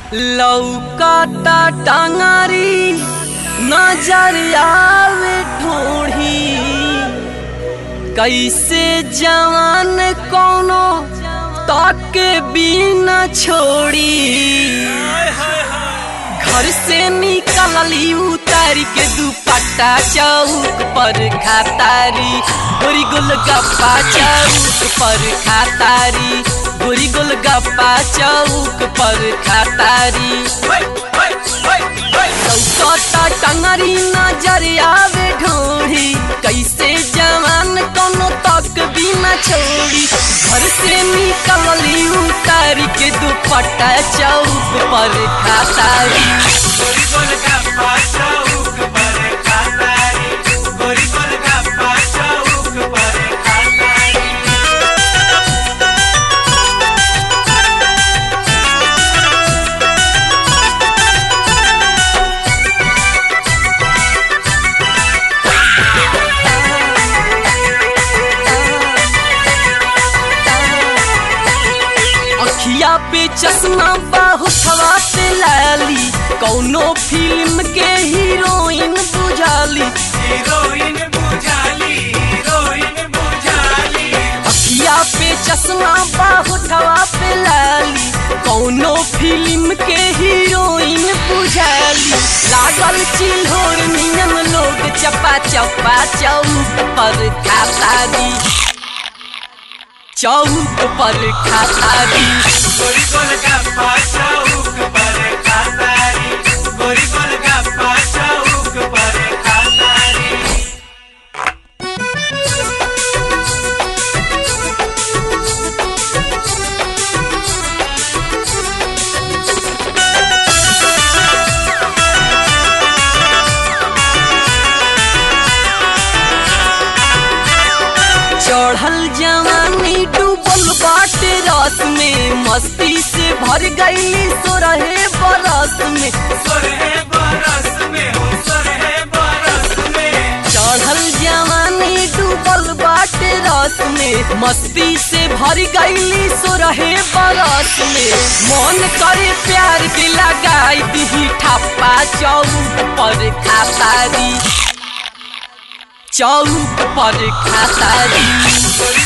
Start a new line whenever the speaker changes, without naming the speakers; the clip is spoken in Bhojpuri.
लौकाता टांगारी नजर आवे ठोड़ी कैसे जवान कोनो ताके बिना छोड़ी घर से निकलली उतारी के दुपट्टा चौक पर खातारी गोरी गोलगप्पा चौक पर खातारी गोरी गोलगप्पा चौक पर खातारी लौकता टंगरी नजर आवे ढोड़ी कैसे जवान कोनो तक बिना छोड़ी घर से निकलली उतारी के दुपट्टा चौक पर खातारी
गोरी गोलगप्पा चौक पर खातारी गोरी गोलगप्पा चौक पर खातारी।
अखिया पे चश्मा बाहुथवा पे लाली कौनो फिल्म के हीरोइन बुझाली
हीरोइन बुझाली हीरोइन बुझाली।
अखिया पे चश्मा बाहुथवा पे लाली कौनो फिल्म के हीरोइन बुझाली लागल चिल्होर नियम लोग चपा चपा चौक पर खातारी चौक पर खातारी
गोरी गोलगप्पा चौक पर खातारी गोरी गोलगप्पा चौक पर खातारी।
चढ़ल जवानी डूबल बाटे रस में मस्ती से भर गई सोरहे बरस में
सोरहे बरस में हो सोरहे बरस में।
चढ़ल जवानी डूबल बाटे रस में मस्ती से भर गई सोरहे बरस में मन करे प्यार के लगाई दी ठप्पा चौक पर खातारी चौक पर खातारी
गोरी